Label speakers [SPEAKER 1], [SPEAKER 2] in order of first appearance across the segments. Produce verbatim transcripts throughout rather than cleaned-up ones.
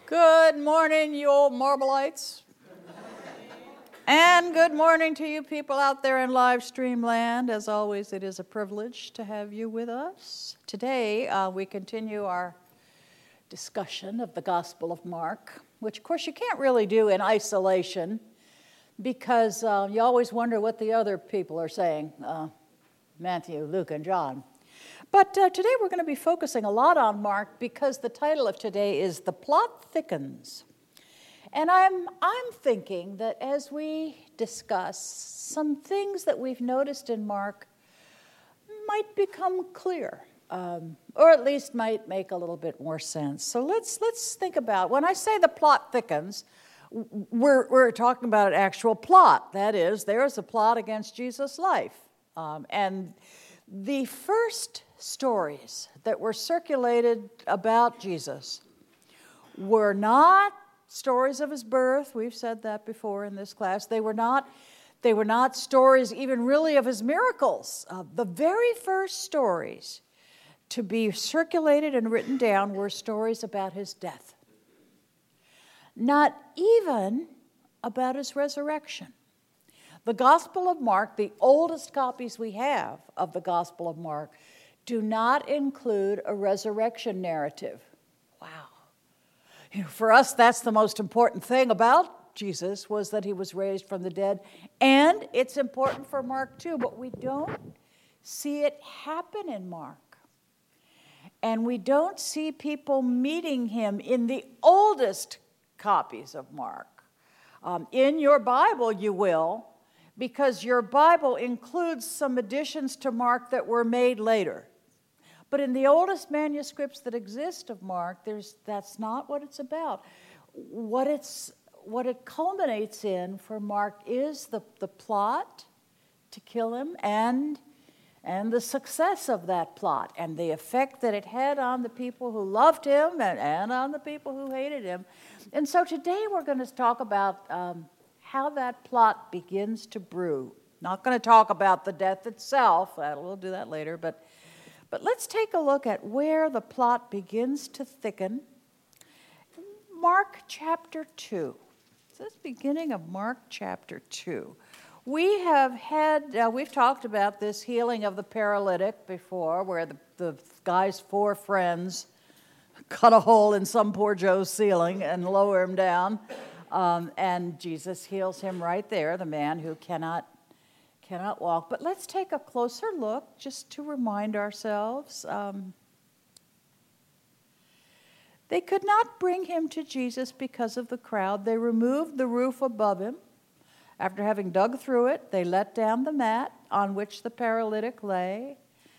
[SPEAKER 1] Good morning, you old Marblites. And good morning to you people out there in live stream land. As always, it is a privilege to have you with us. Today, uh, we continue our discussion of the Gospel of Mark, which, of course, you can't really do in isolation because uh, you always wonder what the other people are saying, uh, Matthew, Luke, and John. But uh, today we're going to be focusing a lot on Mark because the title of today is The Plot Thickens. And I'm, I'm thinking that as we discuss, some things that we've noticed in Mark might become clear, um, or at least might make a little bit more sense. So let's, let's think about, when I say the plot thickens, we're, we're talking about an actual plot. That is, there's a plot against Jesus' life. Um, and the first stories that were circulated about Jesus were not stories of his birth. We've said that before in this class. They were not, they were not stories even really of his miracles. Uh, the very first stories to be circulated and written down were stories about his death. Not even about his resurrection. The Gospel of Mark, the oldest copies we have of the Gospel of Mark, do not include a resurrection narrative. Wow. You know, for us, that's the most important thing about Jesus, was that he was raised from the dead. And it's important for Mark too, but we don't see it happen in Mark. And we don't see people meeting him in the oldest copies of Mark. Um, in your Bible, you will, because your Bible includes some additions to Mark that were made later. But in the oldest manuscripts that exist of Mark, there's, that's not what it's about. What, it's, what it culminates in for Mark is the, the plot to kill him and, and the success of that plot and the effect that it had on the people who loved him and, and on the people who hated him. And so today we're going to talk about um, how that plot begins to brew. Not going to talk about the death itself. We'll do that later, but But let's take a look at where the plot begins to thicken. Mark chapter two. So this beginning of Mark chapter two. We have had, uh, we've talked about this healing of the paralytic before, where the, the guy's four friends cut a hole in some poor Joe's ceiling and lower him down. Um, and Jesus heals him right there, the man who cannot cannot walk. But let's take a closer look just to remind ourselves. Um, they could not bring him to Jesus because of the crowd. They removed the roof above him. After having dug through it, they let down the mat on which the paralytic lay.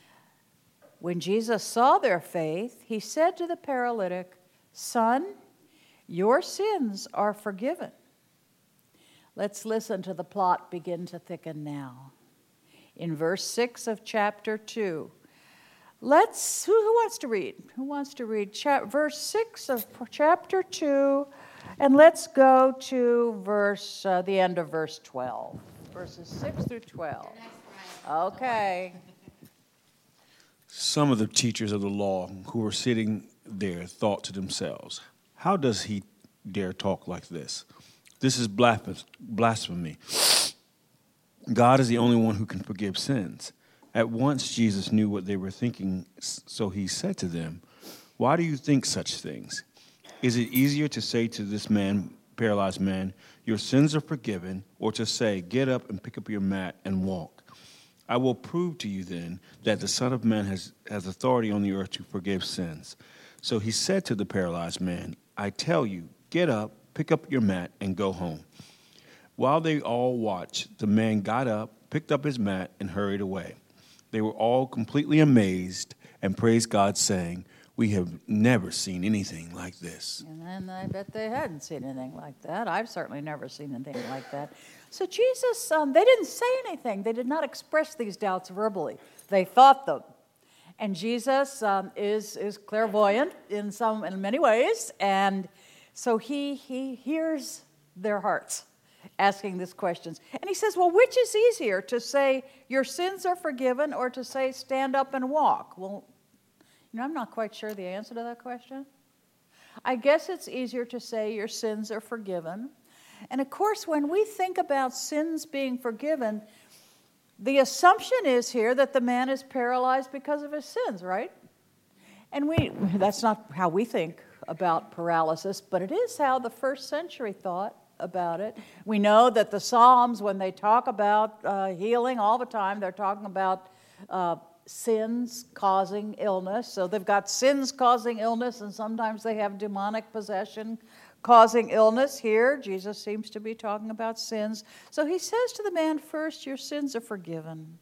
[SPEAKER 1] When Jesus saw their faith, he said to the paralytic, "Son, your sins are forgiven." Let's listen to the plot begin to thicken now. In verse six of chapter two. Let's, who, who wants to read? Who wants to read Cha- verse six of chapter two? And let's go to verse, uh, the end of verse twelve. Verses six through twelve. Okay.
[SPEAKER 2] Some of the teachers of the law who were sitting there thought to themselves, "How does he dare talk like this? This is blasphemy. God is the only one who can forgive sins." At once Jesus knew what they were thinking, so he said to them, "Why do you think such things? Is it easier to say to this man, paralyzed man, 'Your sins are forgiven,' or to say, 'Get up and pick up your mat and walk'? I will prove to you then that the Son of Man has, has authority on the earth to forgive sins." So he said to the paralyzed man, "I tell you, get up, pick up your mat, and go home." While they all watched, the man got up, picked up his mat, and hurried away. They were all completely amazed and praised God, saying, "We have never seen anything like this."
[SPEAKER 1] And then I bet they hadn't seen anything like that. I've certainly never seen anything like that. So Jesus, um, they didn't say anything. They did not express these doubts verbally. They thought them. And Jesus um, is is clairvoyant in some, in many ways, and so he he hears their hearts asking these questions. And he says, well, which is easier, to say your sins are forgiven or to say stand up and walk? Well, you know, I'm not quite sure the answer to that question. I I guess it's easier to say your sins are forgiven. And of course, when we think about sins being forgiven, the assumption is here that the man is paralyzed because of his sins, right? And we that's not how we think about paralysis, but it is how the first century thought about it. We know that the Psalms, when they talk about uh, healing all the time, they're talking about uh, sins causing illness. So they've got sins causing illness, and sometimes they have demonic possession causing illness. Here, Jesus seems to be talking about sins. So he says to the man, first, your sins are forgiven.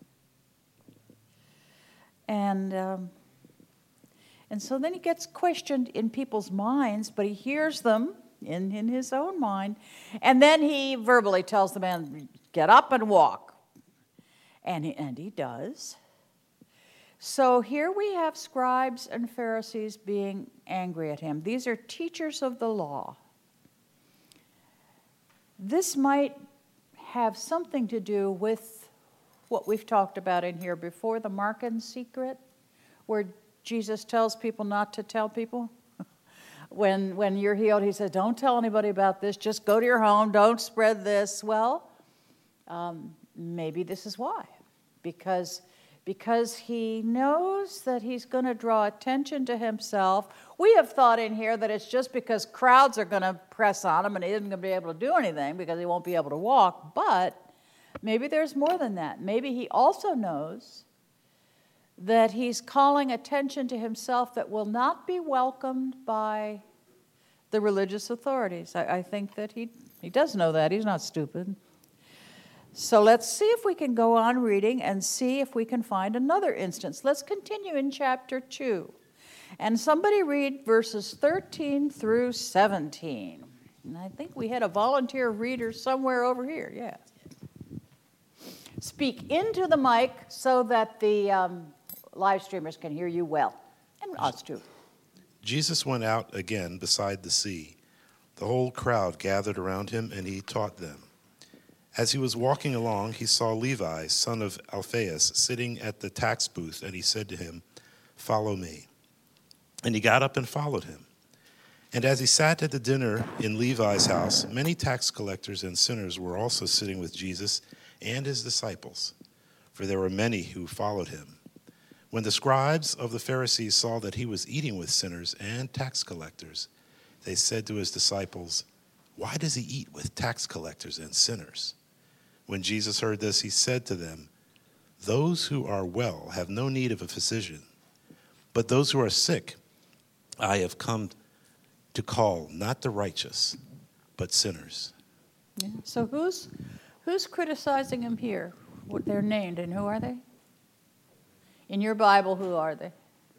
[SPEAKER 1] And um, and so then he gets questioned in people's minds, but he hears them in, in his own mind. And then he verbally tells the man, get up and walk. And he, and he does. So here we have scribes and Pharisees being angry at him. These are teachers of the law. This might have something to do with what we've talked about in here before, the Markan secret, where Jesus tells people not to tell people. When, when you're healed, he says, don't tell anybody about this. Just go to your home. Don't spread this. Well, um, maybe this is why. Because Because he knows that he's going to draw attention to himself. We have thought in here that it's just because crowds are going to press on him and he isn't going to be able to do anything because he won't be able to walk. But maybe there's more than that. Maybe he also knows that he's calling attention to himself that will not be welcomed by the religious authorities. I, I think that he, he does know that. He's not stupid. So let's see if we can go on reading and see if we can find another instance. Let's continue in chapter two. And somebody read verses thirteen through seventeen. And I think we had a volunteer reader somewhere over here. Yeah. Speak into the mic so that the um, live streamers can hear you well. And us too.
[SPEAKER 3] Jesus went out again beside the sea. The whole crowd gathered around him, and he taught them. As he was walking along, he saw Levi, son of Alphaeus, sitting at the tax booth, and he said to him, follow me. And he got up and followed him. And as he sat at the dinner in Levi's house, many tax collectors and sinners were also sitting with Jesus and his disciples, for there were many who followed him. When the scribes of the Pharisees saw that he was eating with sinners and tax collectors, they said to his disciples, why does he eat with tax collectors and sinners? When Jesus heard this, he said to them, those who are well have no need of a physician, but those who are sick I have come to call not the righteous, but sinners.
[SPEAKER 1] Yeah. So who's who's criticizing him here? What they're named, and who are they? In your Bible, who are they?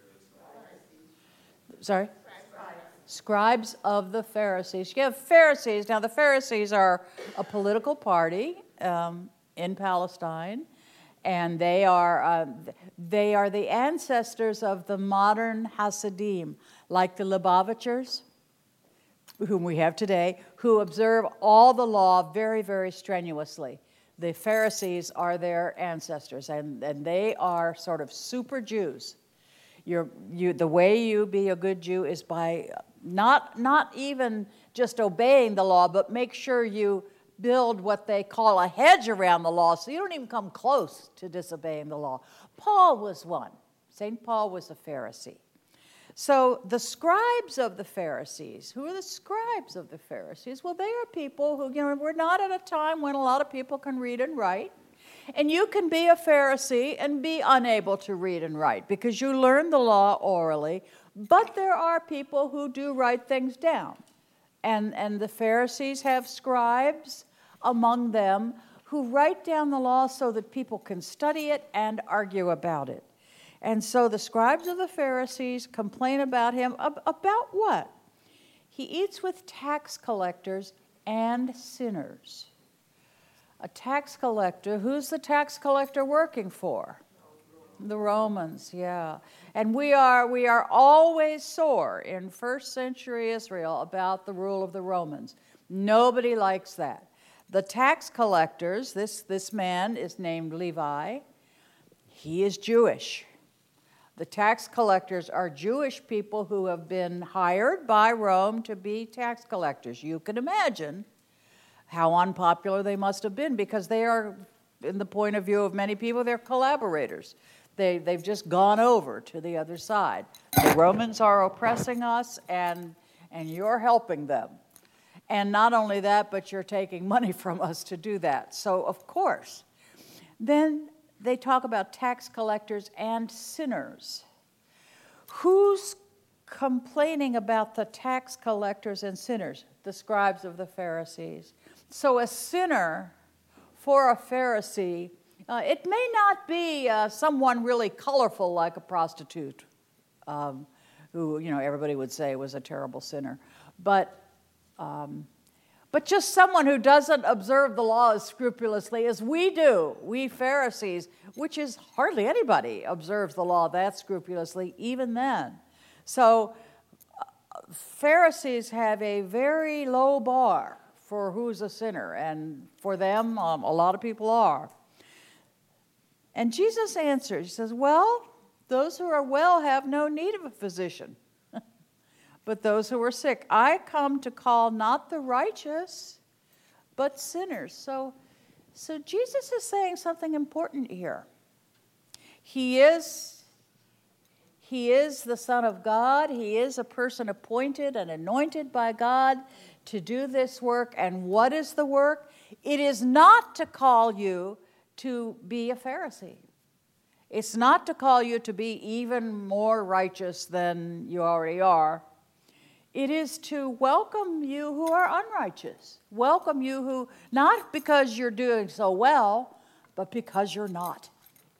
[SPEAKER 1] Sorry? Scribes of the Pharisees. You have Pharisees. Now, the Pharisees are a political party um, in Palestine, and they are uh, they are the ancestors of the modern Hasidim, like the Lubavitchers, whom we have today, who observe all the law very, very strenuously. The Pharisees are their ancestors, and, and they are sort of super Jews. You're, you, the way you be a good Jew is by not, not even just obeying the law, but make sure you build what they call a hedge around the law, so you don't even come close to disobeying the law. Paul was one. Saint Paul was a Pharisee. So the scribes of the Pharisees, who are the scribes of the Pharisees? Well, they are people who, you know, we're not at a time when a lot of people can read and write. And you can be a Pharisee and be unable to read and write because you learn the law orally. But there are people who do write things down. And, and the Pharisees have scribes among them who write down the law so that people can study it and argue about it. And so the scribes of the Pharisees complain about him. About what? He eats with tax collectors and sinners. A tax collector, who's the tax collector working for? The Romans, yeah. And we are we are always sore in first century Israel about the rule of the Romans. Nobody likes that. The tax collectors, this, this man is named Levi. He is Jewish. The tax collectors are Jewish people who have been hired by Rome to be tax collectors. You can imagine how unpopular they must have been, because they are, in the point of view of many people, they're collaborators. They, they've just gone over to the other side. The Romans are oppressing us, and, and you're helping them. And not only that, but you're taking money from us to do that. So, of course. Then they talk about tax collectors and sinners. Who's complaining about the tax collectors and sinners? The scribes of the Pharisees. So a sinner for a Pharisee, uh, it may not be uh, someone really colorful like a prostitute, um, who, you know, everybody would say was a terrible sinner. But, um, but just someone who doesn't observe the law as scrupulously as we do, we Pharisees, which is hardly anybody observes the law that scrupulously, even then. So uh, Pharisees have a very low bar for who's a sinner, and for them, um, a lot of people are. And Jesus answers, he says, well, those who are well have no need of a physician, but those who are sick. I come to call not the righteous, but sinners. So, so Jesus is saying something important here. He is, he is the Son of God. He is a person appointed and anointed by God to do this work. And what is the work? It is not to call you to be a Pharisee. It's not to call you to be even more righteous than you already are. It is to welcome you who are unrighteous. Welcome you who, not because you're doing so well, but because you're not.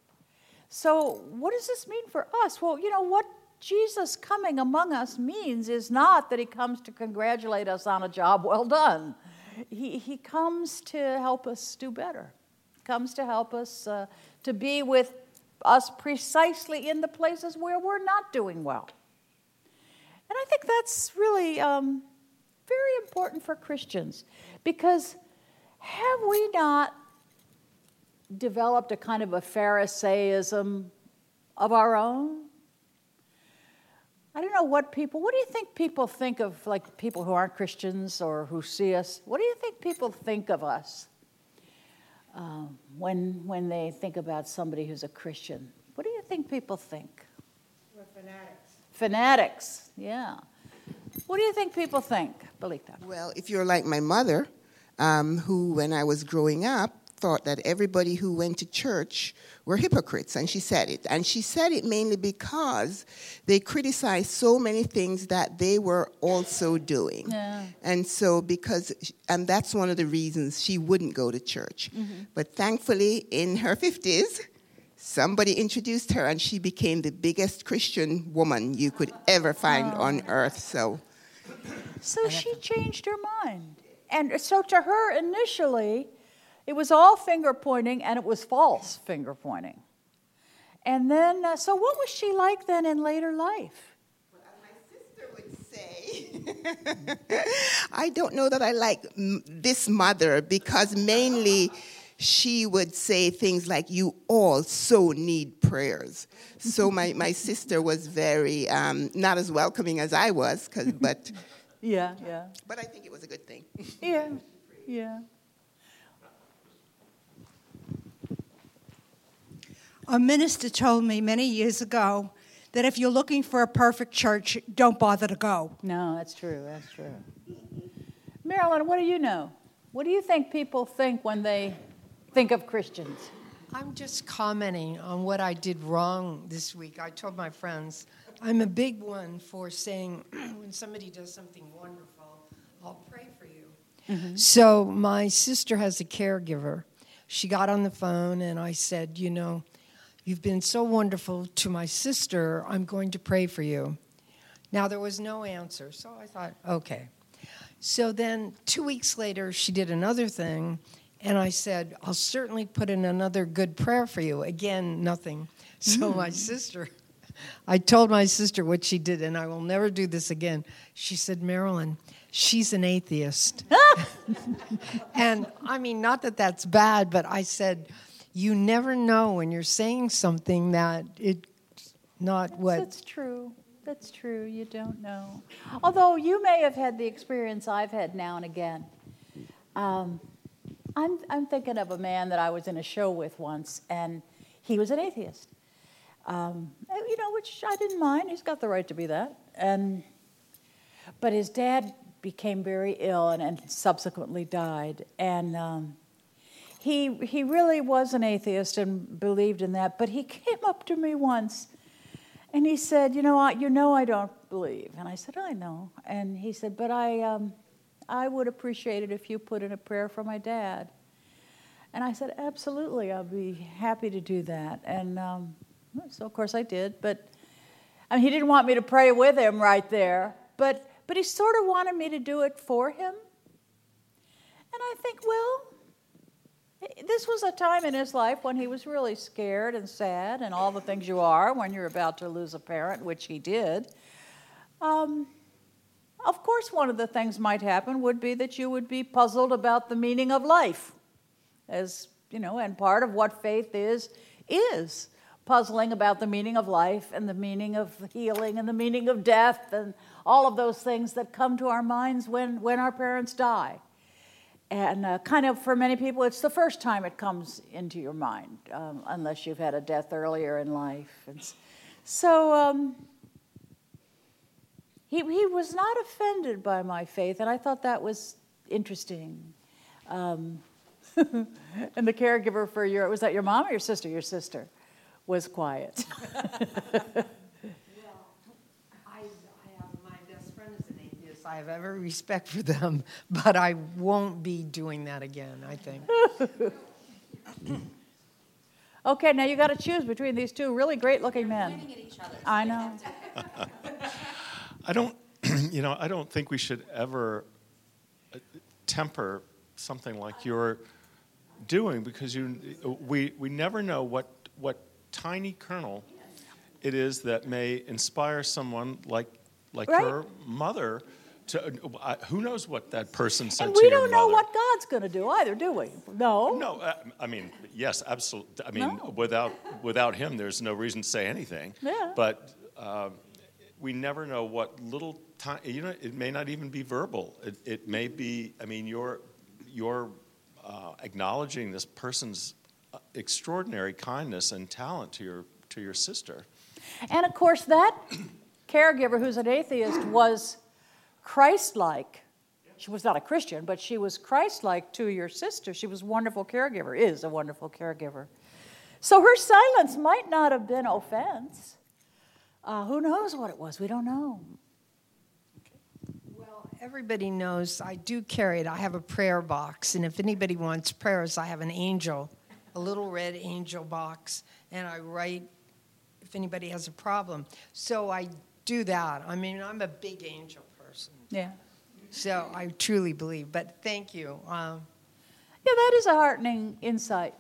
[SPEAKER 1] So what does this mean for us? Well, you know, what Jesus coming among us means is not that he comes to congratulate us on a job well done. He, he comes to help us do better. He comes to help us uh, to be with us precisely in the places where we're not doing well. And I think that's really um, very important for Christians, because have we not developed a kind of a Pharisaism of our own? I don't know what people, what do you think people think of, like people who aren't Christians or who see us? What do you think people think of us uh, when, when they think about somebody who's a Christian? What do you think people think?
[SPEAKER 4] We're fanatics.
[SPEAKER 1] Fanatics, yeah. What do you think people think, Belita?
[SPEAKER 4] Well, if you're like my mother, um, who, when I was growing up, thought that everybody who went to church were hypocrites, and she said it. And she said it mainly because they criticized so many things that they were also doing.
[SPEAKER 1] Yeah.
[SPEAKER 4] And so because, and that's one of the reasons she wouldn't go to church.
[SPEAKER 1] Mm-hmm.
[SPEAKER 4] But thankfully, in her fifties, somebody introduced her, and she became the biggest Christian woman you could ever find
[SPEAKER 1] oh.
[SPEAKER 4] on earth. So,
[SPEAKER 1] So she changed her mind. And so to her, initially, it was all finger pointing, and it was false finger pointing. And then, uh, so what was she like then in later life?
[SPEAKER 4] Well, as my sister would say, I don't know that I like m- this mother, because mainly she would say things like, you all so need prayers. So my, my sister was very, um, not as welcoming as I was, 'cause, but,
[SPEAKER 1] Yeah, yeah.
[SPEAKER 4] but I think it was a good thing.
[SPEAKER 1] Yeah, yeah.
[SPEAKER 5] A minister told me many years ago that if you're looking for a perfect church, don't bother to go.
[SPEAKER 1] No, that's true, that's true. Marilyn, what do you know? What do you think people think when they think of Christians?
[SPEAKER 6] I'm just commenting on what I did wrong this week. I told my friends, I'm a big one for saying when somebody does something wonderful, I'll pray for you. Mm-hmm. So my sister has a caregiver. She got on the phone and I said, you know, you've been so wonderful to my sister, I'm going to pray for you. Now, there was no answer, so I thought, okay. So then two weeks later, she did another thing, and I said, I'll certainly put in another good prayer for you. Again, nothing. So my sister, I told my sister what she did, and I will never do this again. She said, Marilyn, she's an atheist. And, I mean, not that that's bad, but I said, you never know when you're saying something that it not what.
[SPEAKER 1] That's true. That's true. You don't know. Although you may have had the experience I've had now and again. Um, I'm, I'm thinking of a man that I was in a show with once, and he was an atheist. Um, you know, which I didn't mind. He's got the right to be that. And but his dad became very ill and, and subsequently died. And um, he he really was an atheist and believed in that. But he came up to me once, and he said, "You know, I, you know, I don't believe." And I said, "I know." And he said, "But I um, I would appreciate it if you put in a prayer for my dad." And I said, "Absolutely, I'll be happy to do that." And um, so, of course, I did. But I mean, he didn't want me to pray with him right there. But but he sort of wanted me to do it for him. And I think, well, this was a time in his life when he was really scared and sad and all the things you are when you're about to lose a parent, which he did. Um, of course, one of the things might happen would be that you would be puzzled about the meaning of life. As, you know, and part of what faith is, is puzzling about the meaning of life and the meaning of healing and the meaning of death and all of those things that come to our minds when, when our parents die. And uh, kind of for many people, it's the first time it comes into your mind, um, unless you've had a death earlier in life. And so um, he, he was not offended by my faith, and I thought that was interesting. Um, and the caregiver for your, was that your mom or your sister? Your sister was quiet.
[SPEAKER 6] Well, I, I have my best friend is an atheist. I have every respect for them, but I won't be doing that again, I think.
[SPEAKER 1] Okay, now you got to choose between these two really great-looking men.
[SPEAKER 7] Pointing at each other, so
[SPEAKER 1] I
[SPEAKER 7] they
[SPEAKER 1] know.
[SPEAKER 7] have to-
[SPEAKER 8] I don't, you know, I don't think we should ever temper something like you're doing, because you, we, we never know what what tiny kernel it is that may inspire someone like like
[SPEAKER 1] Right.
[SPEAKER 8] your mother to. Uh, who knows what that person said
[SPEAKER 1] And
[SPEAKER 8] to
[SPEAKER 1] we
[SPEAKER 8] your
[SPEAKER 1] don't know
[SPEAKER 8] mother.
[SPEAKER 1] what God's going to do either, do we? No.
[SPEAKER 8] No, uh, I mean, yes, absolutely. I mean,
[SPEAKER 1] No.
[SPEAKER 8] without without him, there's no reason to say anything.
[SPEAKER 1] Yeah.
[SPEAKER 8] But uh, we never know what little time. You know, it may not even be verbal. It, it may be. I mean, you're you're uh, acknowledging this person's extraordinary kindness and talent to your to your sister.
[SPEAKER 1] And of course, that caregiver who's an atheist was Christ-like. She was not a Christian, but she was Christ-like to your sister. She was a wonderful caregiver, is a wonderful caregiver. So her silence might not have been offense. Uh, who knows what it was? We don't know.
[SPEAKER 6] Well, everybody knows I do carry it. I have a prayer box, and if anybody wants prayers, I have an angel, a little red angel box, and I write if anybody has a problem. So I do that. I mean, I'm a big angel person.
[SPEAKER 1] Yeah.
[SPEAKER 6] So I truly believe. But thank you. Um,
[SPEAKER 1] Yeah, that is a heartening insight.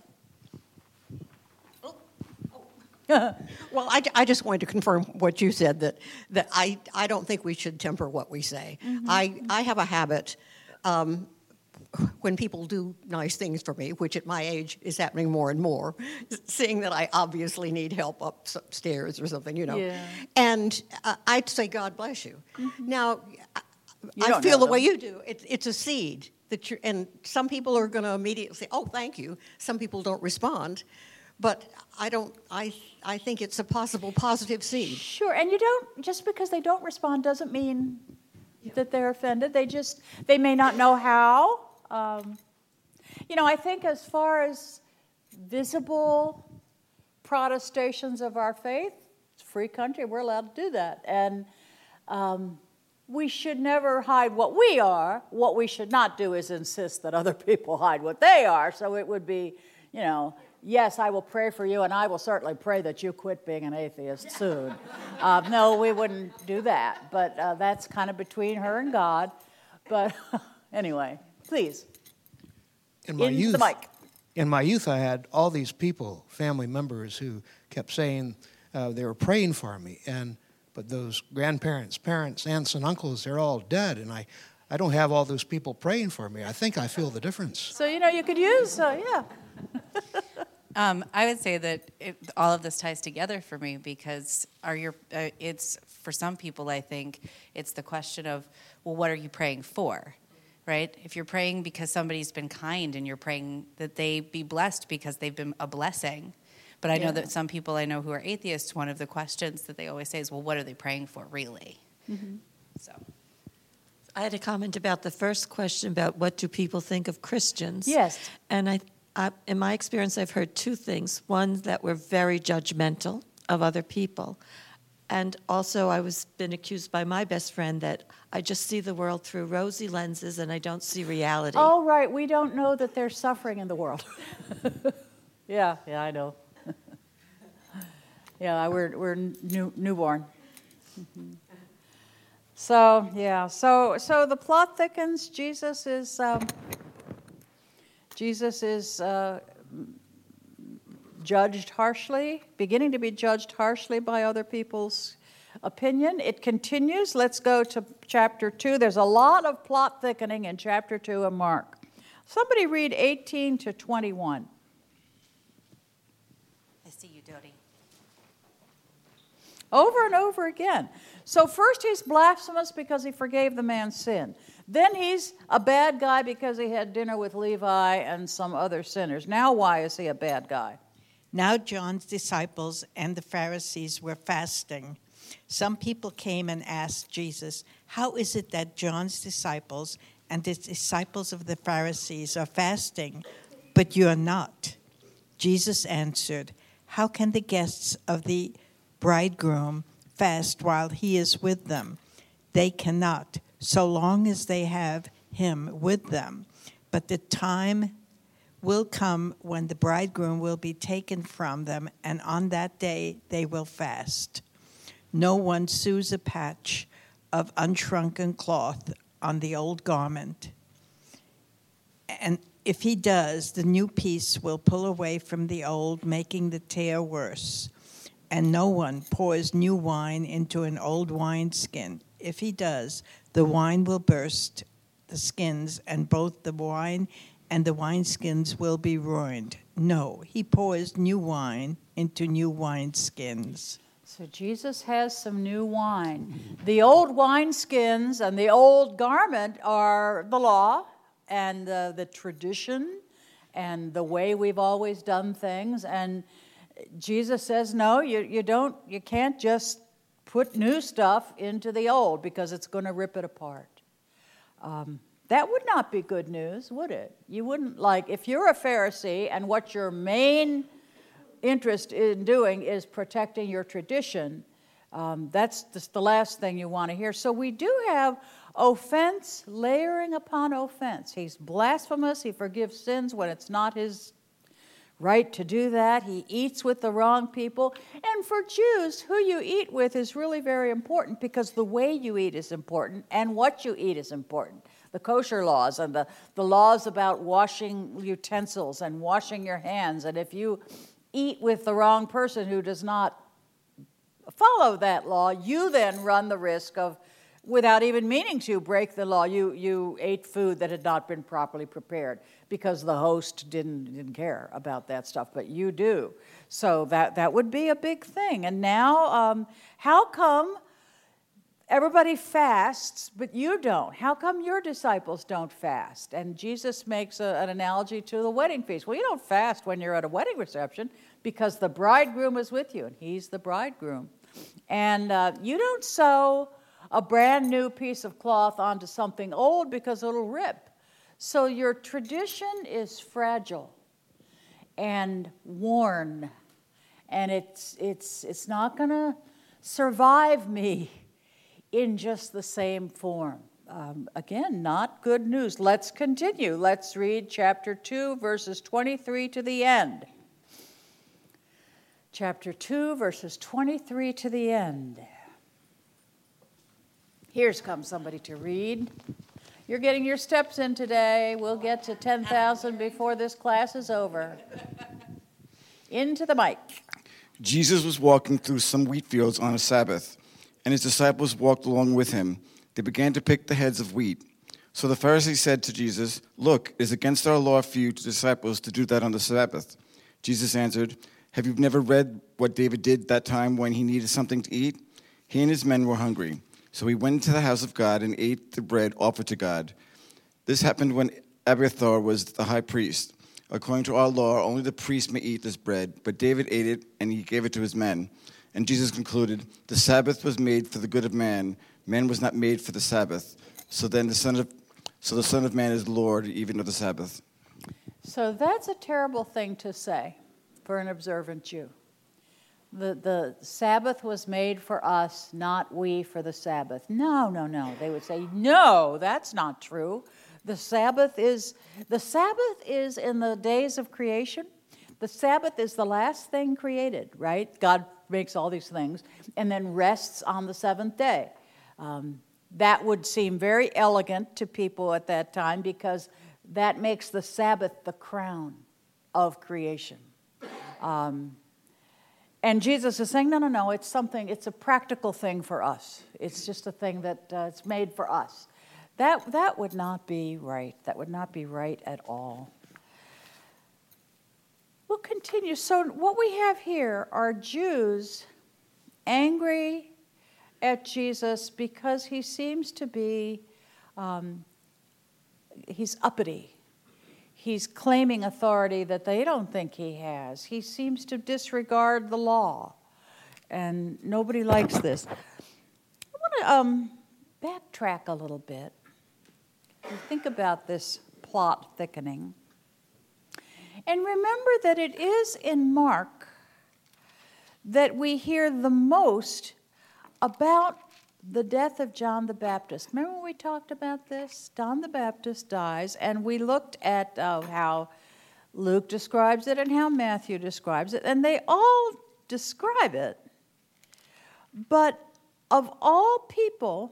[SPEAKER 7] Well, I, I just wanted to confirm what you said, that, that I, I don't think we should temper what we say.
[SPEAKER 1] Mm-hmm.
[SPEAKER 7] I, I have a habit, um, when people do nice things for me, which at my age is happening more and more, seeing that I obviously need help upstairs or something, you know.
[SPEAKER 1] Yeah.
[SPEAKER 7] And uh, I'd say, God bless you.
[SPEAKER 1] Mm-hmm.
[SPEAKER 7] Now, I,
[SPEAKER 1] You
[SPEAKER 7] I
[SPEAKER 1] don't
[SPEAKER 7] feel
[SPEAKER 1] know
[SPEAKER 7] the way
[SPEAKER 1] them.
[SPEAKER 7] you do. It, it's a seed. That you're, and some people are going to immediately say, oh, thank you. Some people don't respond. But I don't, I, I think it's a possible positive seed.
[SPEAKER 1] Sure, and you don't, just because they don't respond doesn't mean that they're offended. They just, they may not know how. Um, you know, I think as far as visible protestations of our faith, it's a free country, we're allowed to do that. And um, we should never hide what we are. What we should not do is insist that other people hide what they are. So it would be, you know, yes, I will pray for you, and I will certainly pray that you quit being an atheist soon. Uh, no, we wouldn't do that, but uh, that's kind of between her and God. But anyway, please,
[SPEAKER 9] In my
[SPEAKER 1] into
[SPEAKER 9] youth,
[SPEAKER 1] the mic.
[SPEAKER 9] in my youth, I had all these people, family members, who kept saying uh, they were praying for me, and but those grandparents, parents, aunts, and uncles, they're all dead, and I, I don't have all those people praying for me. I think I feel the difference.
[SPEAKER 1] So, you know, you could use, uh, yeah.
[SPEAKER 10] Um, I would say that it, all of this ties together for me because are your uh, it's for some people, I think it's the question of, well, what are you praying for, right? If you're praying because somebody's been kind and you're praying that they be blessed because they've been a blessing. But I know
[SPEAKER 1] Yeah.
[SPEAKER 10] that some people I know who are atheists, one of the questions that they always say is, well, what are they praying for really?
[SPEAKER 1] Mm-hmm.
[SPEAKER 10] So.
[SPEAKER 11] I had a comment about the first question about what do people think of Christians.
[SPEAKER 1] Yes.
[SPEAKER 11] And I, I, in my experience, I've heard two things. One, that we're very judgmental of other people. And also, I was been accused by my best friend that I just see the world through rosy lenses and I don't see reality.
[SPEAKER 1] Oh, right. We don't know that there's suffering in the world. yeah, yeah, I know. yeah, we're we're new, newborn. Mm-hmm. So yeah, so so the plot thickens. Jesus is um, Jesus is uh, judged harshly, beginning to be judged harshly by other people's opinion. It continues. Let's go to chapter two. There's a lot of plot thickening in chapter two of Mark. Somebody read eighteen to twenty-one.
[SPEAKER 10] I see you, Dodie.
[SPEAKER 1] Over and over again. So first he's blasphemous because he forgave the man's sin. Then he's a bad guy because he had dinner with Levi and some other sinners. Now why is he a bad guy?
[SPEAKER 12] Now John's disciples and the Pharisees were fasting. Some people came and asked Jesus, "How is it that John's disciples and the disciples of the Pharisees are fasting, but you are not?" Jesus answered, "How can the guests of the bridegroom fast while he is with them? They cannot, so long as they have him with them. But the time will come when the bridegroom will be taken from them, and on that day they will fast. No one sews a patch of unshrunken cloth on the old garment, and if he does, the new piece will pull away from the old, making the tear worse. And no one pours new wine into an old wineskin. If he does, the wine will burst the skins, and both the wine and the wineskins will be ruined. No, he pours new wine into new wineskins."
[SPEAKER 1] So Jesus has some new wine. The old wineskins and the old garment are the law and the, the tradition and the way we've always done things. And Jesus says, no, you, you don't, you can't just put new stuff into the old because it's going to rip it apart. Um, that would not be good news, would it? You wouldn't like, if you're a Pharisee and what your main interest in doing is protecting your tradition, um, that's just the last thing you want to hear. So we do have offense layering upon offense. He's blasphemous. He forgives sins when it's not his right to do that. He eats with the wrong people. And for Jews, who you eat with is really very important because the way you eat is important and what you eat is important. The kosher laws and the, the laws about washing utensils and washing your hands. And if you eat with the wrong person who does not follow that law, you then run the risk of, without even meaning to, break the law. You you ate food that had not been properly prepared because the host didn't didn't care about that stuff, but you do. So that, that would be a big thing. And now, um, how come everybody fasts, but you don't? How come your disciples don't fast? And Jesus makes a, an analogy to the wedding feast. Well, you don't fast when you're at a wedding reception because the bridegroom is with you, and he's the bridegroom. And uh, you don't sew a brand new piece of cloth onto something old because it'll rip. So your tradition is fragile and worn, and it's it's it's not going to survive me in just the same form. Um, again, not good news. Let's continue. Let's read chapter two, verses twenty-three to the end. Chapter two, verses twenty-three to the end. Here's come somebody to read. You're getting your steps in today. We'll get to ten thousand before this class is over. Into the mic.
[SPEAKER 13] Jesus was walking through some wheat fields on a Sabbath, and his disciples walked along with him. They began to pick the heads of wheat. So the Pharisees said to Jesus, "Look, it is against our law for you to disciples to do that on the Sabbath." Jesus answered, "Have you never read what David did that time when he needed something to eat? He and his men were hungry. So he went into the house of God and ate the bread offered to God. This happened when Abiathar was the high priest. According to our law, only the priest may eat this bread, but David ate it, and he gave it to his men." And Jesus concluded, "The Sabbath was made for the good of man. Man was not made for the Sabbath. So then the Son of, so the Son of Man is Lord even of the Sabbath."
[SPEAKER 1] So that's a terrible thing to say for an observant Jew. The, the Sabbath was made for us, not we for the Sabbath. No, no, no. They would say, no, that's not true. The Sabbath is, the Sabbath is in the days of creation. The Sabbath is the last thing created, right? God makes all these things and then rests on the seventh day. Um, that would seem very elegant to people at that time because that makes the Sabbath the crown of creation. Um, and Jesus is saying, no, no, no, it's something, it's a practical thing for us. It's just a thing that uh, it's made for us. That, that would not be right. That would not be right at all. We'll continue. So what we have here are Jews angry at Jesus because he seems to be, um, he's uppity. He's claiming authority that they don't think he has. He seems to disregard the law, and nobody likes this. I want to um, backtrack a little bit and think about this plot thickening. And remember that it is in Mark that we hear the most about the death of John the Baptist. Remember when we talked about this? John the Baptist dies, and we looked at uh, how Luke describes it and how Matthew describes it, and they all describe it. But of all people,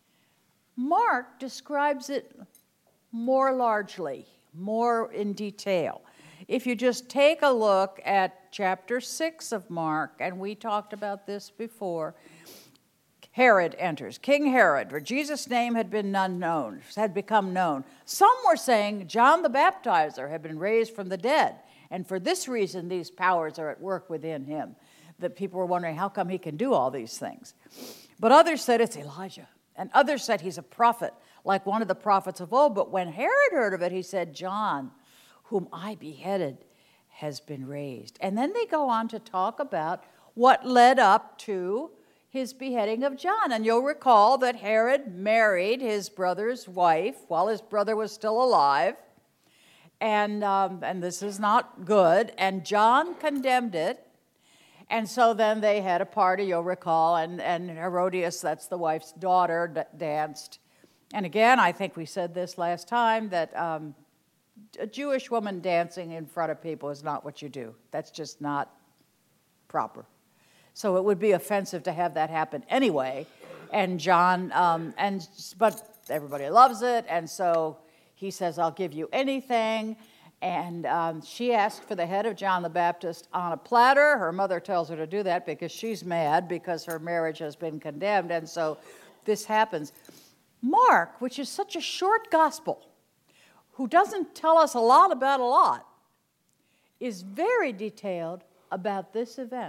[SPEAKER 1] Mark describes it more largely, more in detail. If you just take a look at chapter six of Mark, and we talked about this before, Herod enters. King Herod, for Jesus' name had been unknown, had become known. Some were saying John the Baptizer had been raised from the dead, and for this reason these powers are at work within him. That people were wondering how come he can do all these things. But others said it's Elijah, and others said he's a prophet, like one of the prophets of old. But when Herod heard of it, he said, John, whom I beheaded, has been raised. And then they go on to talk about what led up to his beheading of John. And you'll recall that Herod married his brother's wife while his brother was still alive. And, um, and this is not good. And John condemned it. And so then they had a party, you'll recall, and, and Herodias, that's the wife's daughter, d- danced. And again, I think we said this last time, that um, a Jewish woman dancing in front of people is not what you do. That's just not proper. So it would be offensive to have that happen anyway. And John, um, and but everybody loves it, and so he says, I'll give you anything. And um, she asked for the head of John the Baptist on a platter. Her mother tells her to do that because she's mad because her marriage has been condemned. And so this happens. Mark, which is such a short gospel, who doesn't tell us a lot about a lot, is very detailed about this event.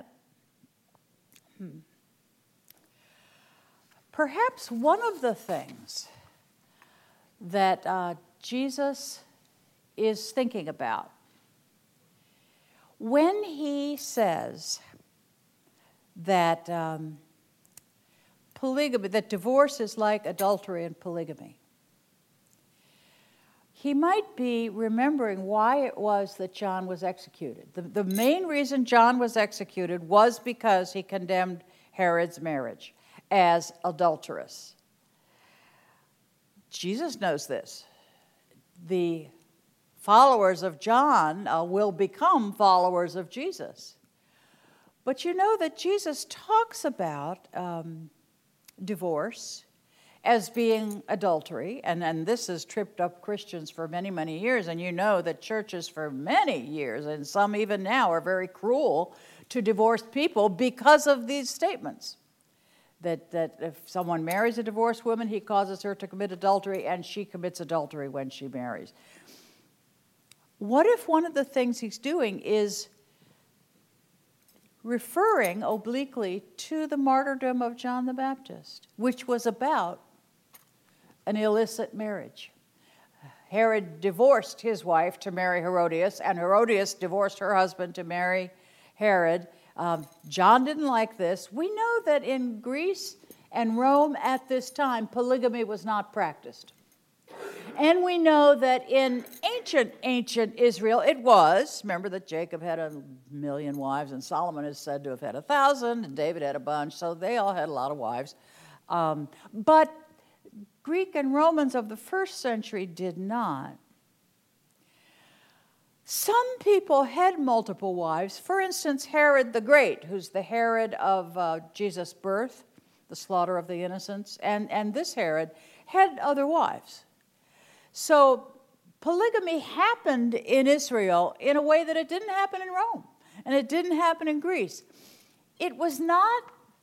[SPEAKER 1] Hmm. Perhaps one of the things that uh, Jesus is thinking about when he says that um, polygamy, that divorce is like adultery and polygamy, he might be remembering why it was that John was executed. The, the main reason John was executed was because he condemned Herod's marriage as adulterous. Jesus knows this. The followers of John uh, will become followers of Jesus. But you know that Jesus talks about um, divorce as being adultery, and, and this has tripped up Christians for many, many years, and you know that churches for many years, and some even now, are very cruel to divorced people because of these statements. That, that if someone marries a divorced woman, he causes her to commit adultery, and she commits adultery when she marries. What if one of the things he's doing is referring obliquely to the martyrdom of John the Baptist, which was about an illicit marriage. Herod divorced his wife to marry Herodias, and Herodias divorced her husband to marry Herod. Um, John didn't like this. We know that in Greece and Rome at this time, polygamy was not practiced. And we know that in ancient, ancient Israel, it was. Remember that Jacob had a million wives, and Solomon is said to have had a thousand, and David had a bunch, so they all had a lot of wives. Um, but Greek and Romans of the first century did not. Some people had multiple wives. For instance, Herod the Great, who's the Herod of uh, Jesus' birth, the slaughter of the innocents, and, and this Herod had other wives. So polygamy happened in Israel in a way that it didn't happen in Rome, and it didn't happen in Greece. It was not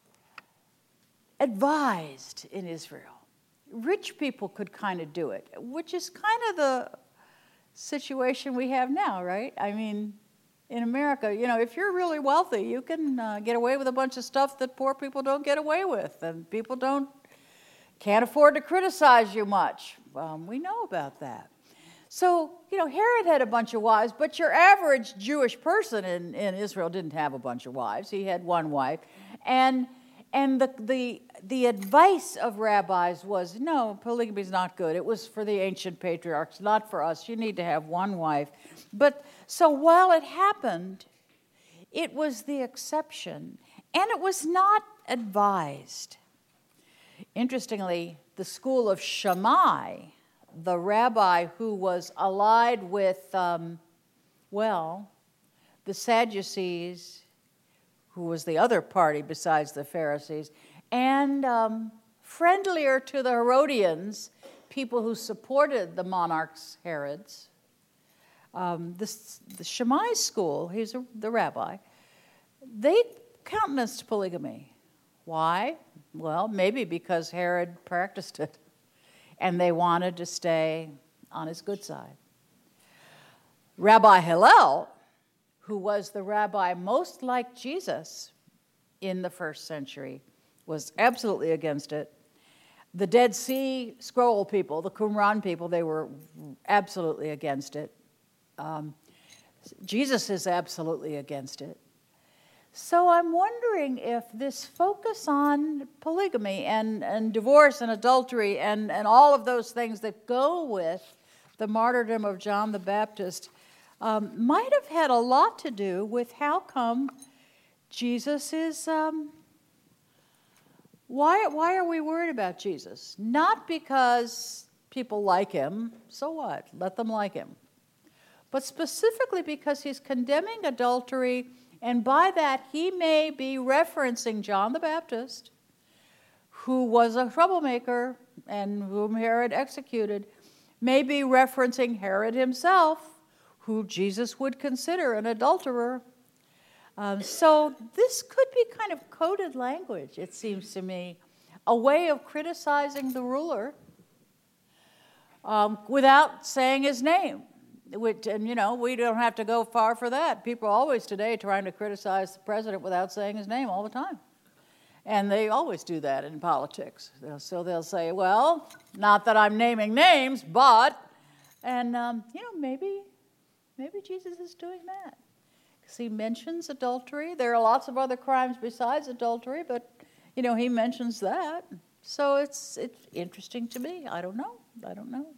[SPEAKER 1] advised in Israel. Rich people could kind of do it, which is kind of the situation we have now, right? I mean, in America, you know, if you're really wealthy, you can uh, get away with a bunch of stuff that poor people don't get away with, and people don't can't afford to criticize you much. Um, we know about that. So, you know, Herod had a bunch of wives, but your average Jewish person in, in Israel didn't have a bunch of wives. He had one wife. And and the, the, the advice of rabbis was, no, polygamy is not good. It was for the ancient patriarchs, not for us. You need to have one wife. But so while it happened, it was the exception, and it was not advised. Interestingly, the school of Shammai, the rabbi who was allied with, um, well, the Sadducees, who was the other party besides the Pharisees, and um, friendlier to the Herodians, people who supported the monarchs, Herods. Um, this, the Shammai school, he's a, the rabbi, they countenanced polygamy. Why? Well, maybe because Herod practiced it, and they wanted to stay on his good side. Rabbi Hillel, who was the rabbi most like Jesus in the first century, was absolutely against it. The Dead Sea Scroll people, the Qumran people, they were absolutely against it. Um, Jesus is absolutely against it. So I'm wondering if this focus on polygamy and, and divorce and adultery and, and all of those things that go with the martyrdom of John the Baptist um, might have had a lot to do with how come Jesus is, um, why, why are we worried about Jesus? Not because people like him, so what? Let them like him. But specifically because he's condemning adultery, and by that he may be referencing John the Baptist, who was a troublemaker and whom Herod executed, may be referencing Herod himself, who Jesus would consider an adulterer. Um, so this could be kind of coded language, it seems to me, a way of criticizing the ruler um, without saying his name. Which, and, you know, we don't have to go far for that. People are always today trying to criticize the president without saying his name all the time. And they always do that in politics. So they'll say, well, not that I'm naming names, but, and, um, you know, maybe, maybe Jesus is doing that. Because he mentions adultery. There are lots of other crimes besides adultery, but, you know, he mentions that. So it's, it's interesting to me. I don't know. I don't know.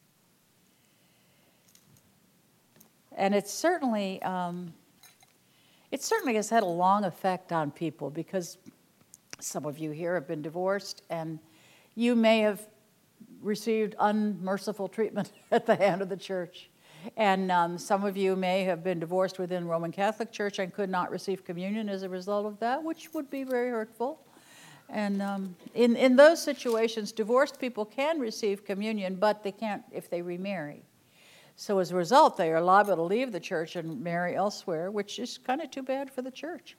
[SPEAKER 1] And it's certainly, um, it certainly has had a long effect on people, because some of you here have been divorced, and you may have received unmerciful treatment at the hand of the church. And um, some of you may have been divorced within Roman Catholic Church and could not receive communion as a result of that, which would be very hurtful. And um, in, in those situations, divorced people can receive communion, but they can't if they remarry. So as a result, they are liable to leave the church and marry elsewhere, which is kind of too bad for the church.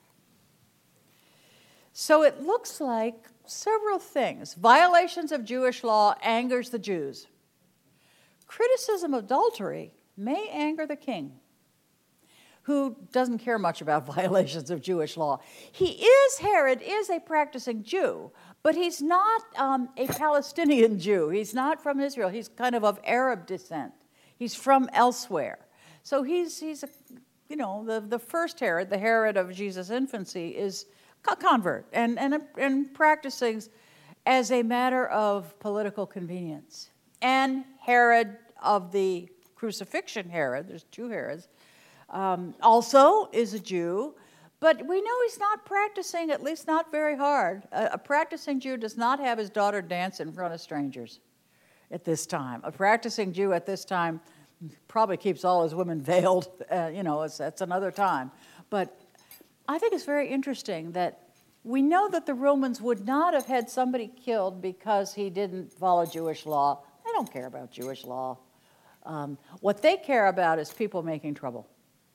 [SPEAKER 1] So it looks like several things. Violations of Jewish law angers the Jews. Criticism of adultery may anger the king, who doesn't care much about violations of Jewish law. He is, Herod is a practicing Jew, but he's not um, a Palestinian Jew. He's not from Israel. He's kind of of Arab descent. He's from elsewhere. So he's, he's a, you know, the, the first Herod, the Herod of Jesus' infancy, is a convert and, and, and practicing as a matter of political convenience. And Herod of the crucifixion, Herod, there's two Herods, um, also is a Jew, but we know he's not practicing, at least not very hard. A, a practicing Jew does not have his daughter dance in front of strangers at this time. A practicing Jew at this time probably keeps all his women veiled. Uh, you know, it's, that's another time. But I think it's very interesting that we know that the Romans would not have had somebody killed because he didn't follow Jewish law. They don't care about Jewish law. Um, what they care about is people making trouble.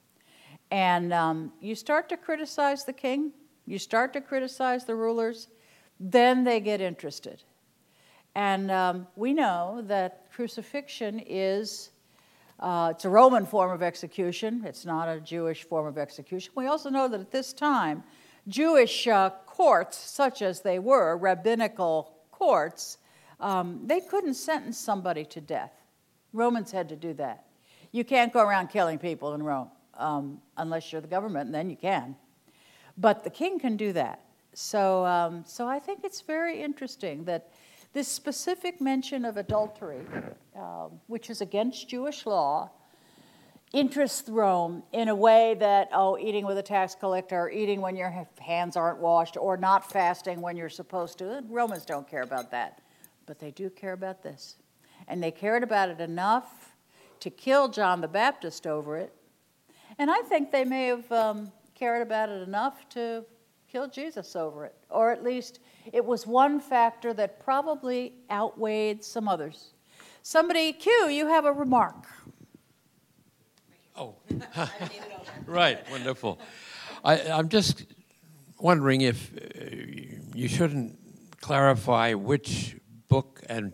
[SPEAKER 1] And um, you start to criticize the king, you start to criticize the rulers, then they get interested. And um, we know that crucifixion is, uh, it's a Roman form of execution. It's not a Jewish form of execution. We also know that at this time, Jewish uh, courts, such as they were, rabbinical courts, um, they couldn't sentence somebody to death. Romans had to do that. You can't go around killing people in Rome um, unless you're the government, and then you can. But the king can do that. So, um, so I think it's very interesting that this specific mention of adultery, uh, which is against Jewish law, interests Rome in a way that, oh, eating with a tax collector, or eating when your hands aren't washed, or not fasting when you're supposed to. Romans don't care about that. But they do care about this. And they cared about it enough to kill John the Baptist over it. And I think they may have um, cared about it enough to kill Jesus over it. Or at least it was one factor that probably outweighed some others. Somebody, Q, you have a remark.
[SPEAKER 14] Oh, right, wonderful. I, I'm just wondering if uh, you shouldn't clarify which book and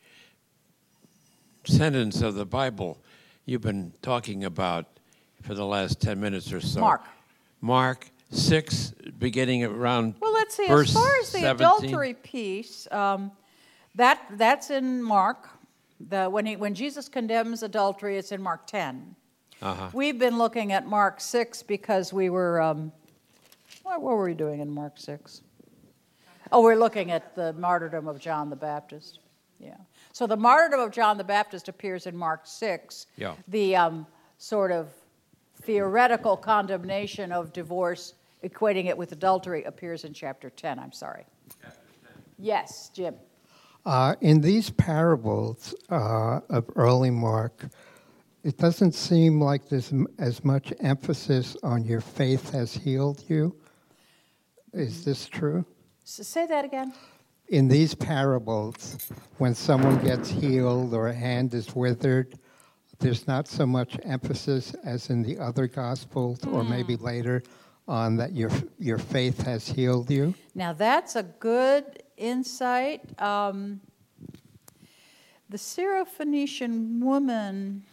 [SPEAKER 14] sentence of the Bible you've been talking about for the last ten minutes or so.
[SPEAKER 1] Mark.
[SPEAKER 14] Mark six, beginning around
[SPEAKER 1] Well, let's see.
[SPEAKER 14] verse
[SPEAKER 1] As far as the
[SPEAKER 14] seventeen.
[SPEAKER 1] adultery piece, um, that that's in Mark. The, when, he, when Jesus condemns adultery, it's in Mark ten.
[SPEAKER 14] Uh-huh.
[SPEAKER 1] We've been looking at Mark six because we were, um, what, what were we doing in Mark six? Oh, we're looking at the martyrdom of John the Baptist. Yeah. So the martyrdom of John the Baptist appears in Mark six.
[SPEAKER 14] Yeah.
[SPEAKER 1] The um, sort of theoretical condemnation of divorce, equating it with adultery, appears in chapter ten. I'm sorry. Yes, Jim.
[SPEAKER 15] Uh, in these parables uh, of early Mark, it doesn't seem like there's m- as much emphasis on your faith has healed you. Is this true?
[SPEAKER 1] So say that again.
[SPEAKER 15] In these parables, when someone gets healed or a hand is withered, there's not so much emphasis as in the other Gospels, mm. or maybe later, on that your your faith has healed you.
[SPEAKER 1] Now that's a good insight. Um, the Syrophoenician woman,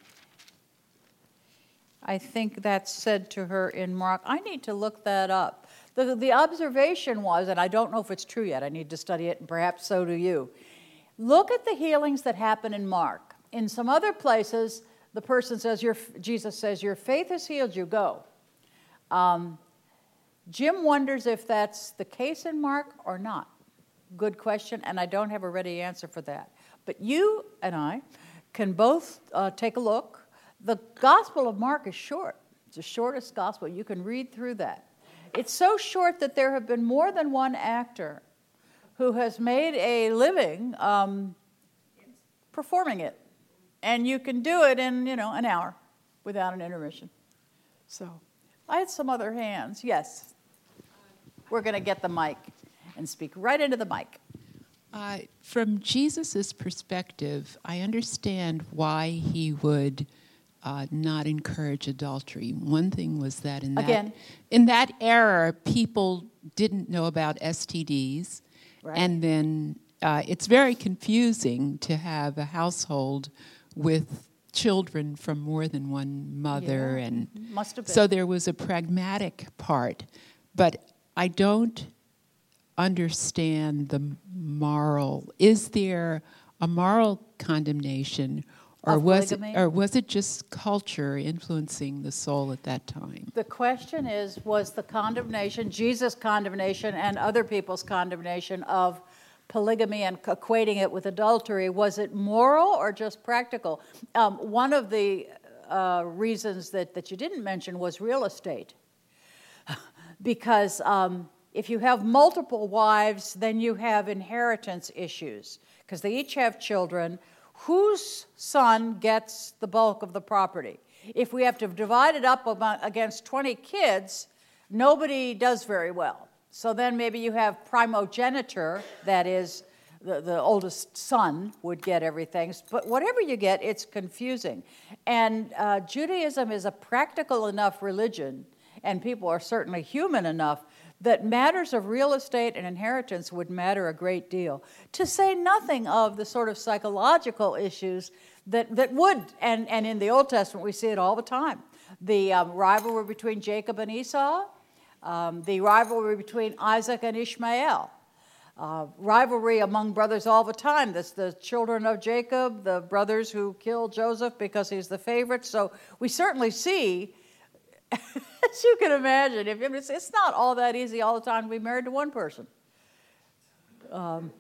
[SPEAKER 1] I think that's said to her in Mark. I need to look that up. The, the observation was, and I don't know if it's true yet, I need to study it, and perhaps so do you. Look at the healings that happen in Mark. In some other places, the person says, your, Jesus says, your faith has healed you, go. Um, Jim wonders if that's the case in Mark or not. Good question, and I don't have a ready answer for that. But you and I can both uh, take a look. The Gospel of Mark is short. It's the shortest gospel. You can read through that. It's so short that there have been more than one actor who has made a living um, performing it. And you can do it in, you know, an hour without an intermission. So I had some other hands. Yes. We're going to get the mic and speak right into the mic.
[SPEAKER 16] Uh, from Jesus' perspective, I understand why he would uh, not encourage adultery. One thing was that in that,
[SPEAKER 1] Again.
[SPEAKER 16] in that era, people didn't know about S T Ds.
[SPEAKER 1] Right.
[SPEAKER 16] And then uh, it's very confusing to have a household with children from more than one mother,
[SPEAKER 1] Yeah,
[SPEAKER 16] and
[SPEAKER 1] must have been.
[SPEAKER 16] so there was a pragmatic part. But I don't understand the moral. Is there a moral condemnation, or
[SPEAKER 1] Of
[SPEAKER 16] was it,
[SPEAKER 1] polygamy?
[SPEAKER 16] or was it just culture influencing the soul at that time?
[SPEAKER 1] The question is, was the condemnation, Jesus' condemnation and other people's condemnation of polygamy and equating it with adultery, was it moral or just practical? Um, one of the uh, reasons that, that you didn't mention was real estate. Because um, if you have multiple wives, then you have inheritance issues, because they each have children. Whose son gets the bulk of the property? If we have to divide it up among, against twenty kids, nobody does very well. So then maybe you have primogeniture, that is, the, the oldest son would get everything. But whatever you get, it's confusing. And uh, Judaism is a practical enough religion, and people are certainly human enough, that matters of real estate and inheritance would matter a great deal. To say nothing of the sort of psychological issues that, that would, and, and in the Old Testament we see it all the time. The um, rivalry between Jacob and Esau, um, the rivalry between Isaac and Ishmael, uh, rivalry among brothers all the time. That's the children of Jacob, the brothers who killed Joseph because he's the favorite. So we certainly see, as you can imagine, if it's, it's not all that easy all the time to be married to one person. Um,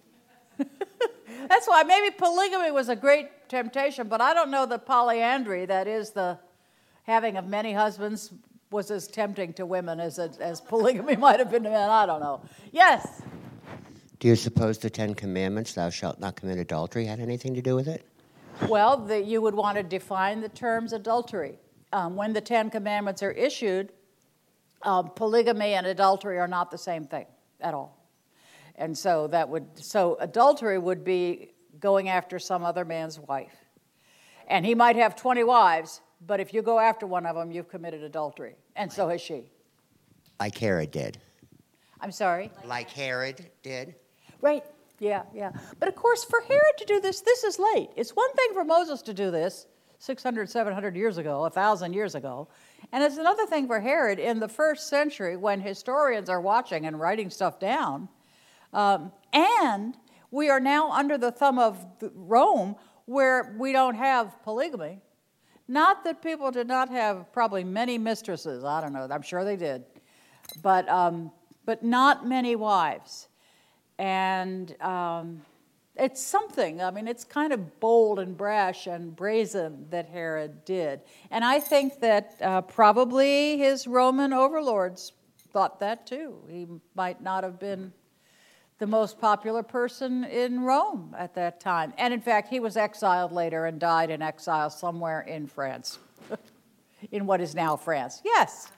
[SPEAKER 1] that's why maybe polygamy was a great temptation, but I don't know that polyandry, that is the having of many husbands, was as tempting to women as, as polygamy might have been to men. I don't know. Yes?
[SPEAKER 17] Do you suppose the Ten Commandments, thou shalt not commit adultery, had anything to do with it?
[SPEAKER 1] Well, the, you would want to define the terms adultery. Um, when the Ten Commandments are issued, um, polygamy and adultery are not the same thing at all. And so that would, so adultery would be going after some other man's wife. And he might have twenty wives, but if you go after one of them, you've committed adultery. And so has she.
[SPEAKER 17] Like Herod did.
[SPEAKER 1] I'm sorry?
[SPEAKER 17] Like Herod did.
[SPEAKER 1] Right, yeah, yeah. But of course, for Herod to do this, this is late. It's one thing for Moses to do this six hundred, seven hundred years ago, one thousand years ago. And it's another thing for Herod in the first century when historians are watching and writing stuff down. Um, and we are now under the thumb of Rome, where we don't have polygamy. Not that people did not have probably many mistresses. I don't know. I'm sure they did. But, um, but not many wives. And um, it's something. I mean, it's kind of bold and brash and brazen that Herod did. And I think that uh, probably his Roman overlords thought that too. He might not have been the most popular person in Rome at that time. And in fact, he was exiled later and died in exile somewhere in France, in what is now France. Yes?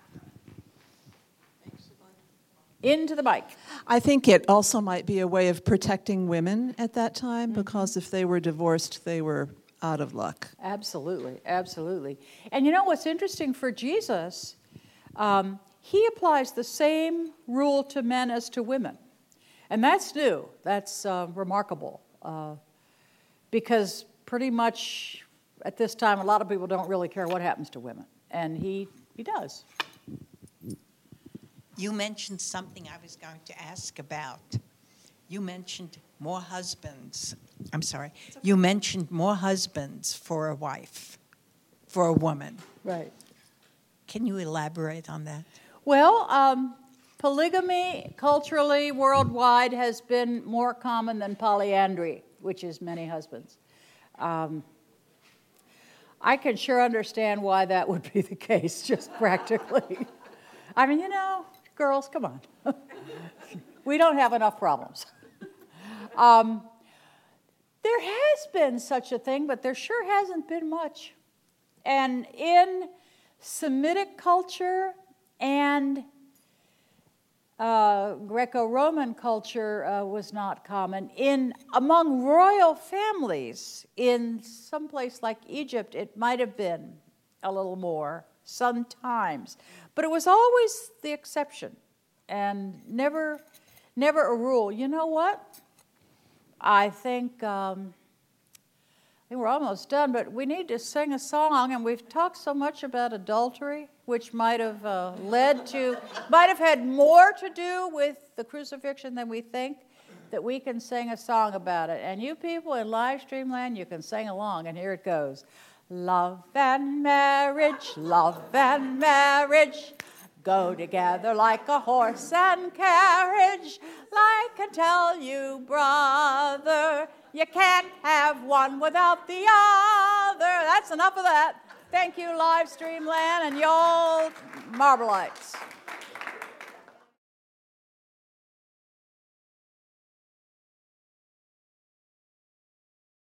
[SPEAKER 1] Into the mic.
[SPEAKER 18] I think it also might be a way of protecting women at that time,
[SPEAKER 1] Mm-hmm.
[SPEAKER 18] because if they were divorced, they were out of luck.
[SPEAKER 1] Absolutely, absolutely. And you know what's interesting for Jesus? Um, he applies the same rule to men as to women. And that's new. That's uh, remarkable. Uh, because pretty much at this time, a lot of people don't really care what happens to women. And he, he does.
[SPEAKER 12] You mentioned something I was going to ask about. You mentioned more husbands. I'm sorry. You mentioned more husbands for a wife, for a woman.
[SPEAKER 1] Right.
[SPEAKER 12] Can you elaborate on that?
[SPEAKER 1] Well, um, polygamy culturally worldwide has been more common than polyandry, which is many husbands. Um, I can sure understand why that would be the case, just practically. I mean, you know, girls, come on. We don't have enough problems. Um, there has been such a thing, but there sure hasn't been much. And in Semitic culture and uh, Greco-Roman culture uh, was not common. In among royal families in some place like Egypt, it might have been a little more sometimes, but it was always the exception and never, never a rule. You know what? I think um, think we're almost done, but we need to sing a song, and we've talked so much about adultery, which might have uh, led to, might have had more to do with the crucifixion than we think, that we can sing a song about it. And you people in live stream land, you can sing along, and here it goes. Love and marriage, love and marriage, go together like a horse and carriage. Like I tell you, brother, you can't have one without the other. That's enough of that. Thank you, live stream land, and y'all Marblites.